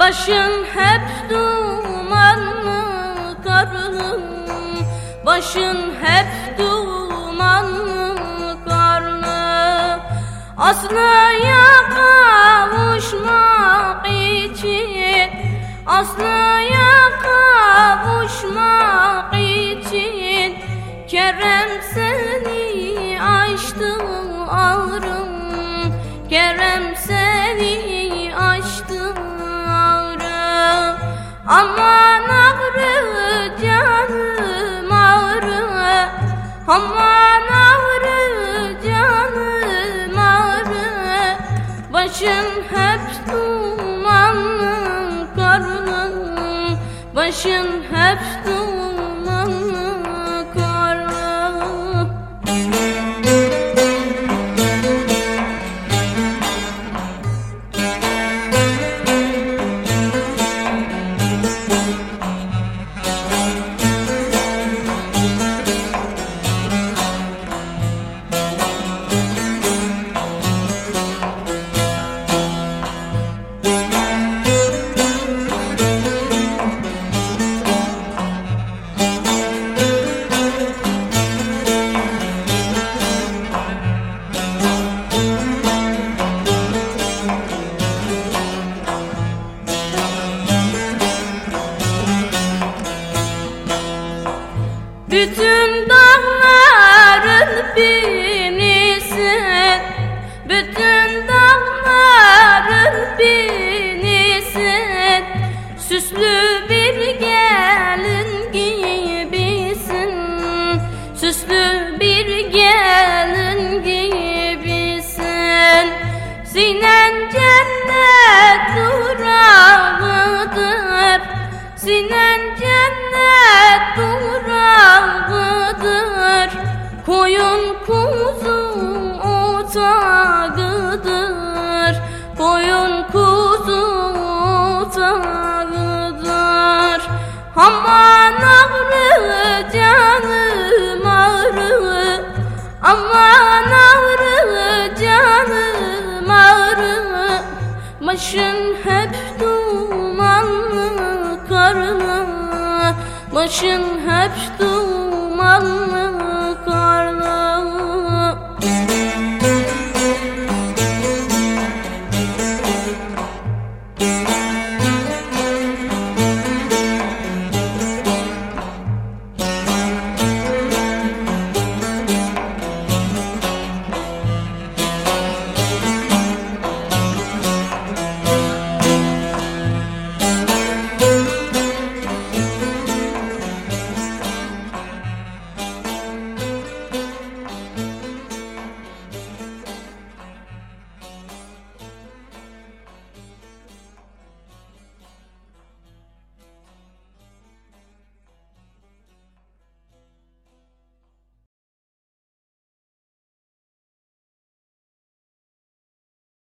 Başın hep dumanlı karlı, başın hep dumanlı karlı. Aslıya kavuşmak için, aslıya kavuşmak için Kerem seni açtı ağrım, Kerem seni açtı ağrı. Aman ağrı canım ağrı, aman ağrı canım ağrı. Başın hep dumanlı karlı, başın hep dumanlı karlı. Bütün dağların birisin, bütün dağların birisin. Süslü bir gelin gibisin, süslü bir gelin gibisin. Sinen cennet durağıdır, sinen cennet durağıdır. Koyun kuzu otağıdır, koyun kuzu otağıdır. Aman ağrı canım ağrı, aman ağrı canım ağrı. Başın hep dumanlı karlı, başın hep dumanlı.